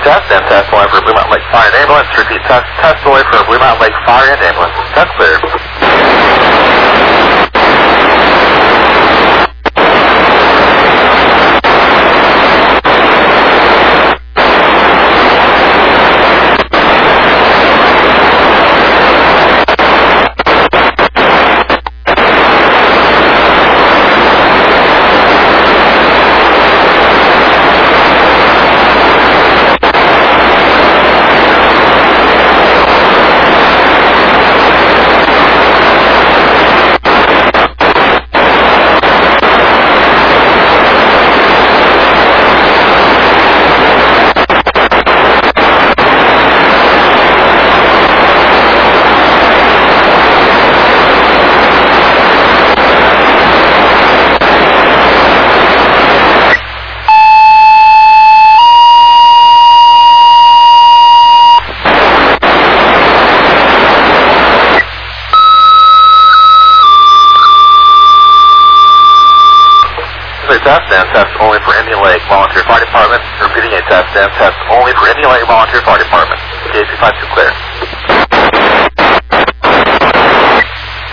test and test only for Blue Mountain Lake Fire and Ambulance. Repeat, test only for Blue Mountain Lake Fire and Ambulance. Test clear. Test and test only for Indian Lake Volunteer Fire Department. Repeating, a test and test only for Indian Lake Volunteer Fire Department. KC52 clear.